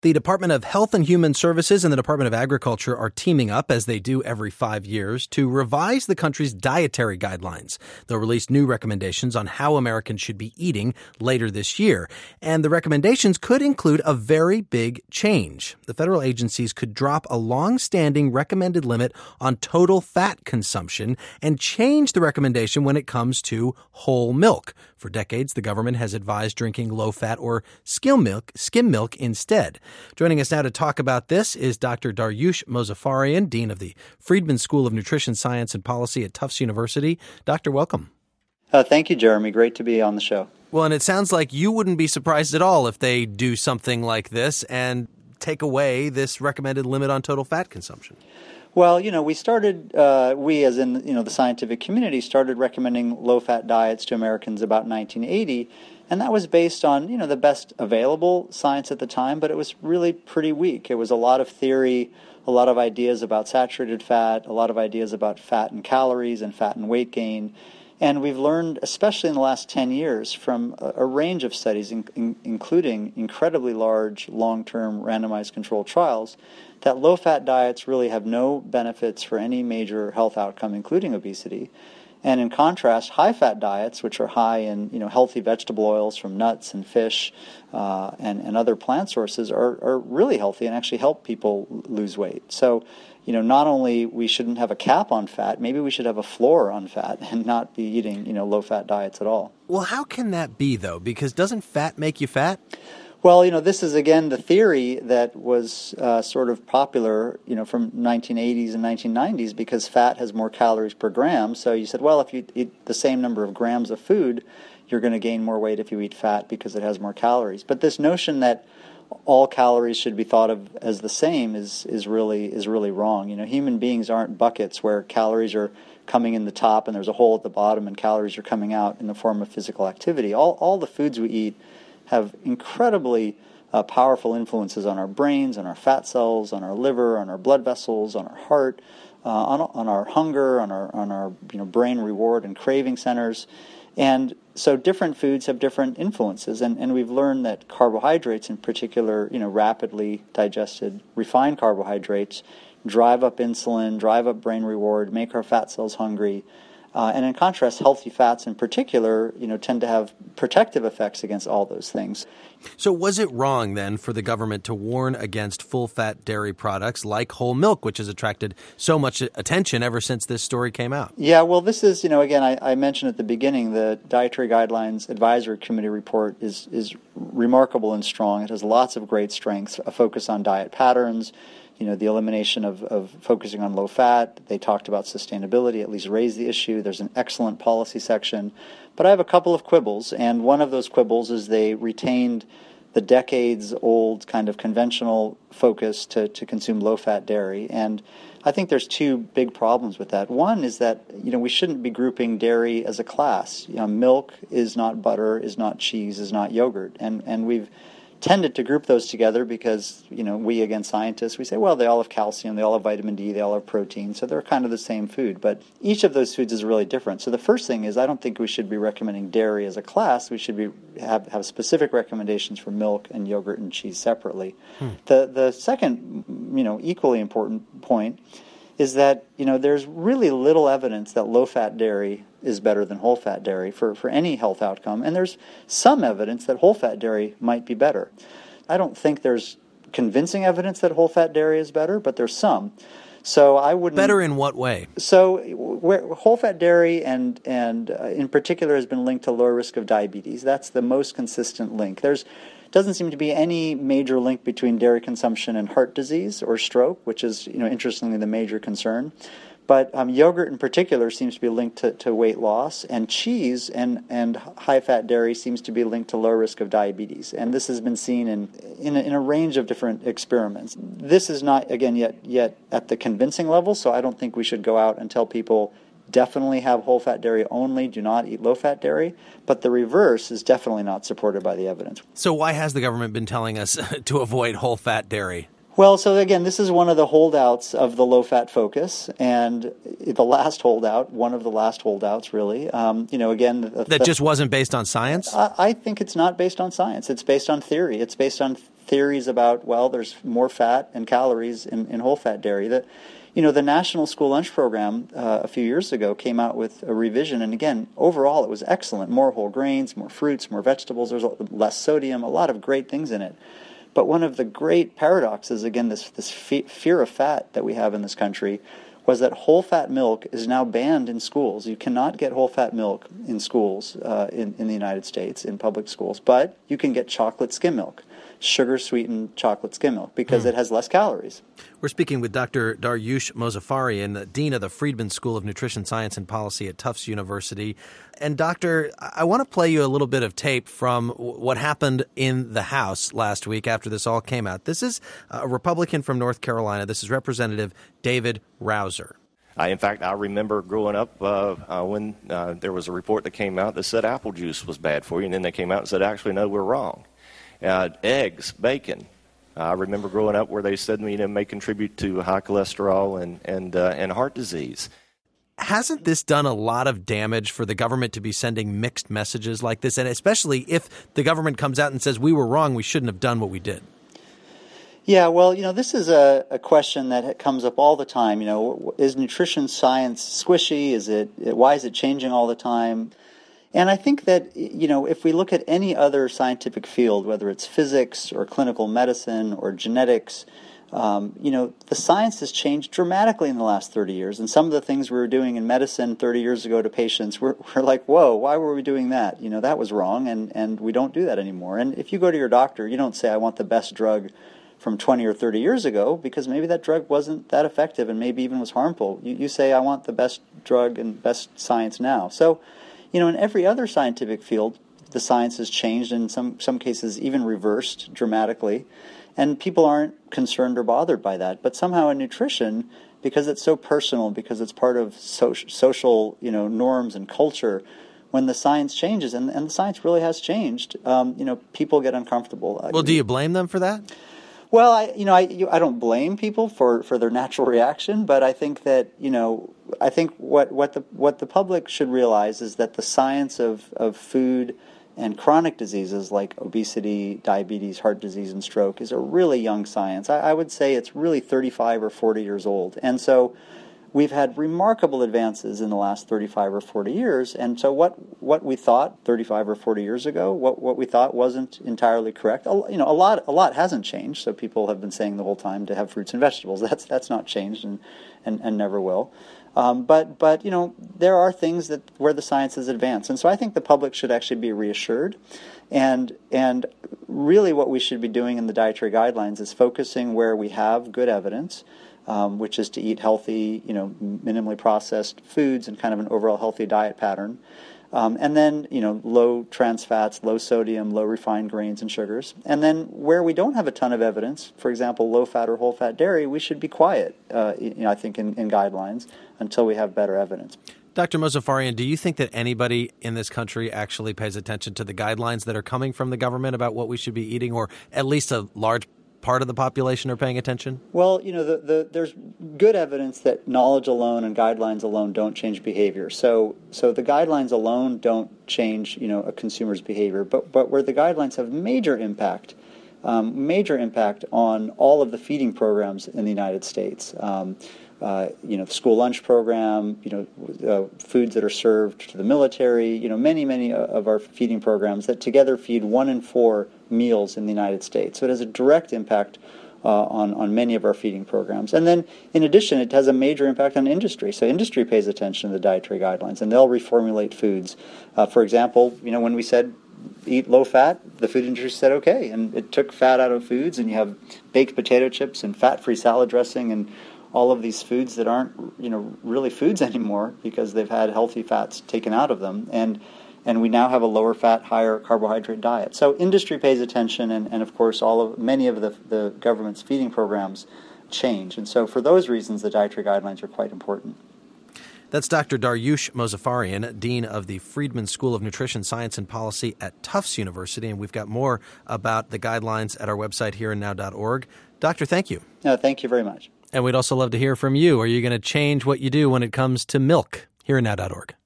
The Department of Health and Human Services and the Department of Agriculture are teaming up, as they do every 5 years, to revise the country's dietary guidelines. They'll release new recommendations on how Americans should be eating later this year. And the recommendations could include a very big change. The federal agencies could drop a long-standing recommended limit on total fat consumption and change the recommendation when it comes to whole milk. For decades, the government has advised drinking low-fat or skim milk instead. Joining us now to talk about this is Dr. Daryush Mozaffarian, Dean of the Friedman School of Nutrition Science and Policy at Tufts University. Doctor, welcome. Thank you, Jeremy. Great to be on the show. Well, and it sounds like you wouldn't be surprised at all if they do something like this and take away this recommended limit on total fat consumption. Well, we started, we as in, the scientific community started recommending low-fat diets to Americans about 1980, and that was based on, the best available science at the time, but it was really pretty weak. It was a lot of theory, a lot of ideas about saturated fat, a lot of ideas about fat and calories and fat and weight gain. And we've learned, especially in the last 10 years, from a range of studies, including incredibly large long-term randomized controlled trials, that low-fat diets really have no benefits for any major health outcome, including obesity. And in contrast, high-fat diets, which are high in healthy vegetable oils from nuts and fish and other plant sources, are really healthy and actually help people lose weight. So, not only we shouldn't have a cap on fat, maybe we should have a floor on fat and not be eating, low-fat diets at all. Well, how can that be, though? Because doesn't fat make you fat? Well, this is, again, the theory that was sort of popular, from 1980s and 1990s, because fat has more calories per gram. So you said, well, if you eat the same number of grams of food, you're going to gain more weight if you eat fat because it has more calories. But this notion that all calories should be thought of as the same is really wrong. Human beings aren't buckets where calories are coming in the top and there's a hole at the bottom and calories are coming out in the form of physical activity. All the foods we eat have incredibly powerful influences on our brains, on our fat cells, on our liver, on our blood vessels, on our heart, on our hunger, on our brain reward and craving centers. And so different foods have different influences, and we've learned that carbohydrates in particular, rapidly digested refined carbohydrates, drive up insulin, drive up brain reward, make our fat cells hungry. And in contrast, healthy fats in particular, tend to have protective effects against all those things. So was it wrong then for the government to warn against full-fat dairy products like whole milk, which has attracted so much attention ever since this story came out? Yeah, well, this is, again, I mentioned at the beginning, the Dietary Guidelines Advisory Committee report is remarkable and strong. It has lots of great strengths, a focus on diet patterns, the elimination of focusing on low fat. They talked about sustainability, at least raised the issue. There's an excellent policy section. But I have a couple of quibbles, and one of those quibbles is they retained the decades-old kind of conventional focus to consume low-fat dairy. And I think there's two big problems with that. One is that, we shouldn't be grouping dairy as a class. Milk is not butter, is not cheese, is not yogurt. And we've tended to group those together because, we, again, scientists, we say, well, they all have calcium, they all have vitamin D, they all have protein, so they're kind of the same food. But each of those foods is really different. So the first thing is I don't think we should be recommending dairy as a class. We should have specific recommendations for milk and yogurt and cheese separately. The second, equally important point is that, there's really little evidence that low-fat dairy is better than whole-fat dairy for any health outcome. And there's some evidence that whole-fat dairy might be better. I don't think there's convincing evidence that whole-fat dairy is better, but there's some. So I wouldn't... Better in what way? So whole-fat dairy and in particular has been linked to lower risk of diabetes. That's the most consistent link. Doesn't seem to be any major link between dairy consumption and heart disease or stroke, which is, interestingly, the major concern. But yogurt in particular seems to be linked to weight loss, and cheese and high-fat dairy seems to be linked to low risk of diabetes. And this has been seen in a range of different experiments. This is not, again, yet at the convincing level, so I don't think we should go out and tell people definitely have whole-fat dairy only, do not eat low-fat dairy, but the reverse is definitely not supported by the evidence. So why has the government been telling us to avoid whole-fat dairy? Well, so again, this is one of the holdouts of the low-fat focus, and the last holdout, one of the last holdouts, really. That just wasn't based on science? I think it's not based on science. It's based on theory. It's based on theories about, well, there's more fat and calories in whole-fat dairy. The National School Lunch Program a few years ago came out with a revision, and again, overall it was excellent. More whole grains, more fruits, more vegetables, there's less sodium, a lot of great things in it. But one of the great paradoxes, again, this fear of fat that we have in this country, was that whole-fat milk is now banned in schools. You cannot get whole-fat milk in schools in the United States, in public schools, but you can get chocolate skim milk, sugar-sweetened chocolate skim milk, because it has less calories. We're speaking with Dr. Daryush Mozaffarian, Dean of the Friedman School of Nutrition Science and Policy at Tufts University. And Doctor, I want to play you a little bit of tape from what happened in the House last week after this all came out. This is a Republican from North Carolina. This is Representative David Rouser. In fact, I remember growing up when there was a report that came out that said apple juice was bad for you, and then they came out and said, actually, no, we're wrong. Eggs, bacon. I remember growing up where they said it may contribute to high cholesterol and heart disease. Hasn't this done a lot of damage for the government to be sending mixed messages like this? And especially if the government comes out and says, we were wrong, we shouldn't have done what we did. Yeah, well, this is a question that comes up all the time. Is nutrition science squishy? Why is it changing all the time? And I think that, if we look at any other scientific field, whether it's physics or clinical medicine or genetics, the science has changed dramatically in the last 30 years. And some of the things we were doing in medicine 30 years ago to patients, we're like, whoa, why were we doing that? That was wrong, and we don't do that anymore. And if you go to your doctor, you don't say, I want the best drug from 20 or 30 years ago, because maybe that drug wasn't that effective and maybe even was harmful. You say, I want the best drug and best science now. So, in every other scientific field, the science has changed, in some cases even reversed dramatically, and people aren't concerned or bothered by that. But somehow in nutrition, because it's so personal, because it's part of social norms and culture, when the science changes, and the science really has changed, people get uncomfortable. Well, do you blame them for that? Well, I don't blame people for their natural reaction, but I think that I think what the public should realize is that the science of food and chronic diseases like obesity, diabetes, heart disease, and stroke is a really young science. I would say it's really 35 or 40 years old, and so we've had remarkable advances in the last 35 or 40 years, and so what we thought 35 or 40 years ago, what we thought wasn't entirely correct. A lot hasn't changed. So people have been saying the whole time to have fruits and vegetables. That's not changed and never will. But there are things where the science has advanced, and so I think the public should actually be reassured. And really, what we should be doing in the dietary guidelines is focusing where we have good evidence. Which is to eat healthy, minimally processed foods and kind of an overall healthy diet pattern. And then, low trans fats, low sodium, low refined grains and sugars. And then where we don't have a ton of evidence, for example, low fat or whole fat dairy, we should be quiet, I think, in guidelines until we have better evidence. Dr. Mozaffarian, do you think that anybody in this country actually pays attention to the guidelines that are coming from the government about what we should be eating, or at least a large part of the population are paying attention? Well, there's good evidence that knowledge alone and guidelines alone don't change behavior. So the guidelines alone don't change, a consumer's behavior. But where the guidelines have major impact on all of the feeding programs in the United States. The school lunch program, foods that are served to the military, many of our feeding programs that together feed 1 in 4 meals in the United States. So it has a direct impact on many of our feeding programs. And then, in addition, it has a major impact on industry. So industry pays attention to the dietary guidelines, and they'll reformulate foods. For example, when we said eat low fat, the food industry said okay, and it took fat out of foods, and you have baked potato chips and fat-free salad dressing and all of these foods that aren't, really foods anymore because they've had healthy fats taken out of them. And we now have a lower fat, higher carbohydrate diet. So industry pays attention, and of course, many of the government's feeding programs change. And so for those reasons, the dietary guidelines are quite important. That's Dr. Daryush Mozaffarian, Dean of the Friedman School of Nutrition Science and Policy at Tufts University. And we've got more about the guidelines at our website, hereandnow.org. Doctor, thank you. No, thank you very much. And we'd also love to hear from you. Are you going to change what you do when it comes to milk? Hereandnow.org.